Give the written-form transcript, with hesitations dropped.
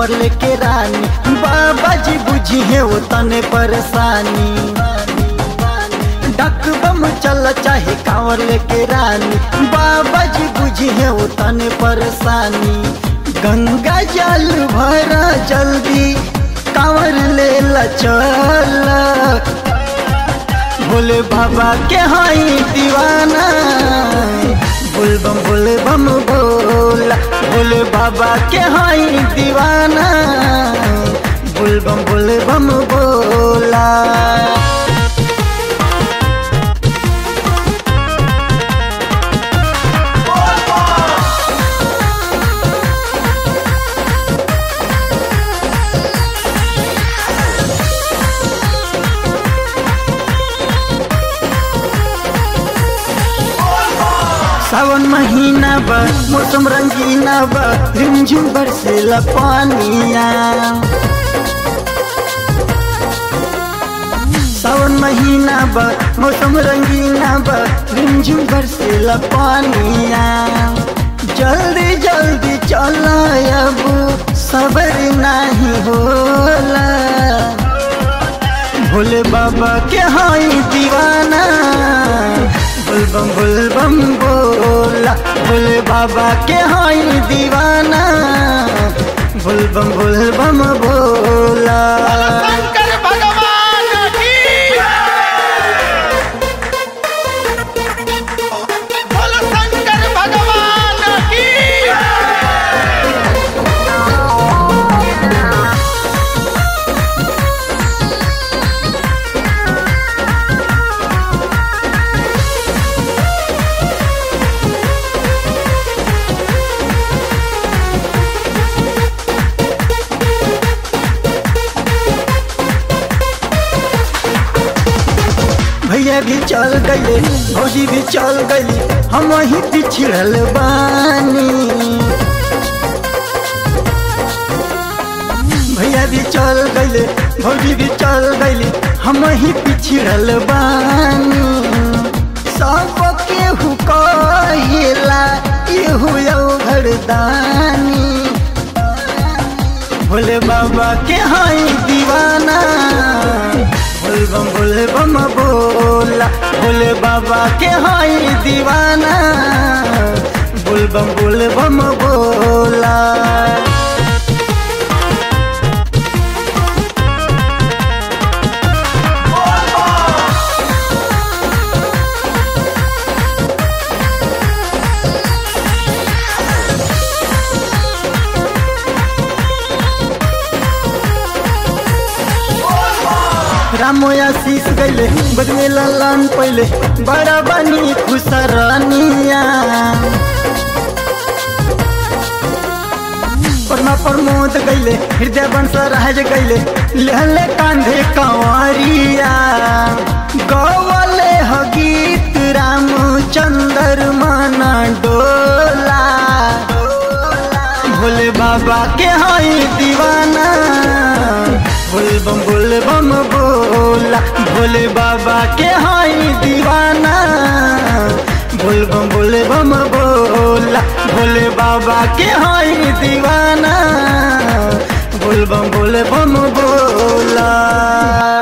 कांवर लेके रानी, बाबा जी बुझी है वो तने परेशानी। डक बम चल चाहे कांवर लेके रानी, बाबा जी बुझी है वो तने परेशानी। गंगा जल भरा जल्दी कांवर ले ला चल, भोले बाबा के हाई दीवाना, बोल बम बोला। भोले बाबा के हाई दीवाना, बोल बम बोला। सावन महीना बा मौसम रंगीना बा, रिमझिम बरसेला पानिया। सावन महीना बा मौसम रंगीना बा, रिमझिम बरसेला पानिया। जल्दी जल्दी चला अब सबर नहीं होला, भोले बाबा के हाई दीवाना, बोल बम बोला। भोले बाबा के हाई दीवाना, बोल बम बोला। शंकर भगवान की बोलो, शंकर भगवान की। भैया भी चल गए, भौजी भी चल गई, हम वहीं पिछड़ल बानी। भैया भी चल गए, भौजी भी चल गई, हम वहीं पिछड़ल बानी। सब केहू कहेला इहू घरदानी, भोले बाबा के हाई दीवाना, बोल बम बोला। भोले बाबा के हाई दीवाना, बोल बम बोला। रामो आशीष गैले बदले लालन पहले, बड़ा बनी खुश रानिया। परमा प्रमोद गैले, हृदय बंश राज गैले, लहले कांधे कंवरिया। गवले ह गीत रामचंद्र माना डोला, भोले बाबा के हाई दीवाना, बोल बम बोला। भोले बाबा के हाई दीवाना, बोल बम बोला। भोले बाबा के हाई दीवाना, बोल बम बोला।